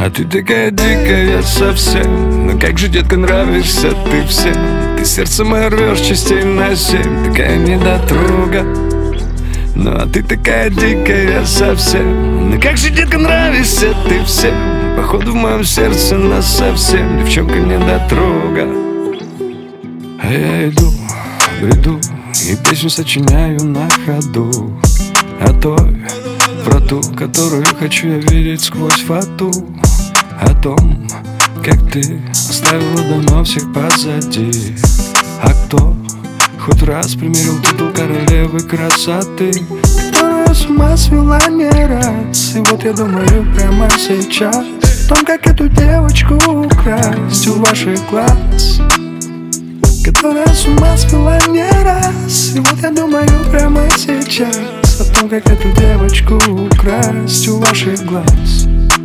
А ты такая дикая совсем. Ну как же, детка, нравишься ты всем. Ты сердце мое рвешь частей на 7. Такая недотрога. Ну а ты такая дикая совсем. Ну как же, детка, нравишься ты всем. Походу в моем сердце нас совсем. Девчонка недотрога. А я иду, бреду и песню сочиняю на ходу. О той, про ту, которую хочу я видеть сквозь фату. О том, как ты оставила давно всех позади. А кто хоть раз примерил титул королевы красоты, которая с ума свела не раз. И вот я думаю прямо сейчас о том, как эту девочку украсть у ваших глаз, которая с ума свела не раз. И вот я думаю прямо сейчас о том, как эту девочку украсть у ваших глаз.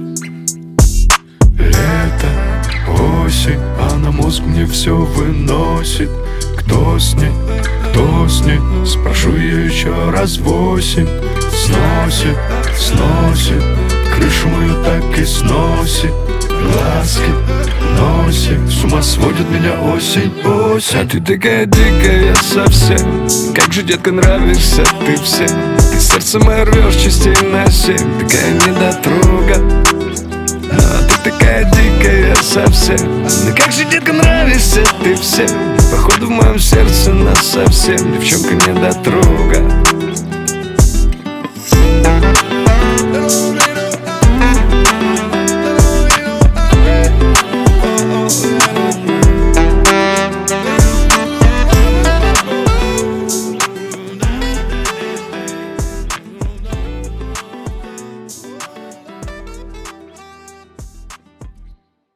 Лето, осень, а на мозг мне все выносит. Кто с ней, кто с ней? Спрошу ее еще раз 8. Сносит, сносит, крышу мою так и сносит. Глазки носик, с ума сводит меня осень, осень. А ты такая дикая совсем. Как же, детка, нравишься ты всем. Ты сердце мое рвешь частей на 7. Такая недотрога. Ну а ты такая дикая совсем. Ну как же, детка, нравишься ты всем. Походу в моем сердце нас совсем. Девчонка недотрога.